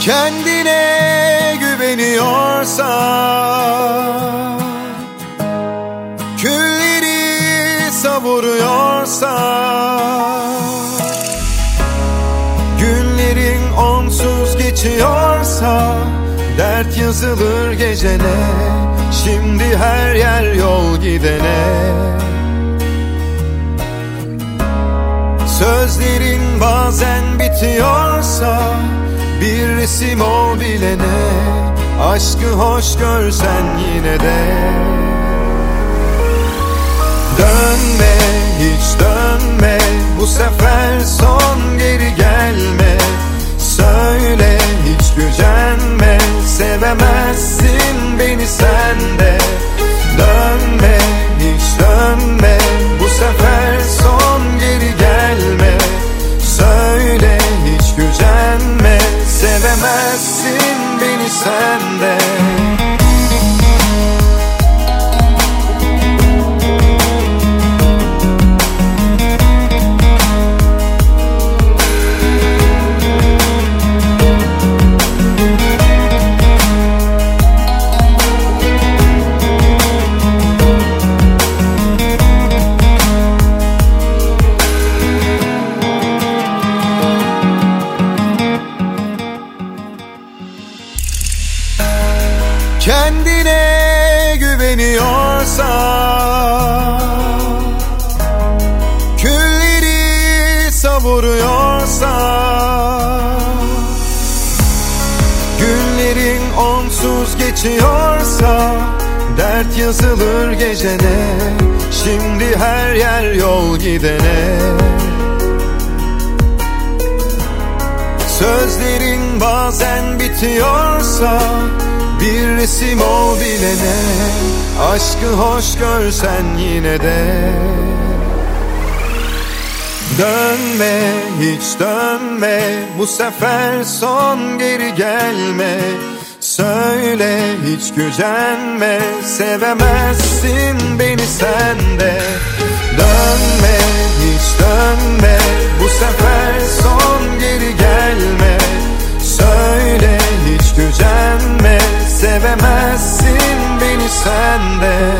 Kendine güveniyorsan, külleri savuruyorsan, günlerin onsuz geçiyorsa, dert yazılır gecene, şimdi her yer yol gidene. Sözlerin bazen bitiyorsa, bir resim ol bilene, aşkı hoş görsen yine de. Dönme, hiç dönme, bu sefer son, geri gelme. Söyle, hiç gücenme, sevemezsin beni sen de. Dönme, hiç dönme, bu sefer son, geri gelme. Söyle, hiç gücenme, sevemezsin beni sen de. Kendine güveniyorsan, külleri savuruyorsan, günlerin onsuz geçiyorsa, dert yazılır gecene, şimdi her yer yol gidene. Sözlerin bazen bitiyorsa, bir resim ol bilene, aşkı hoş görsen yine de. Dönme, hiç dönme, bu sefer son, geri gelme. Söyle, hiç gücenme, sevemezsin beni sen de. Dönme, hiç dönme, bu sefer son, geri gelme. Söyle, hiç gücenme, sevemezsin beni sen de.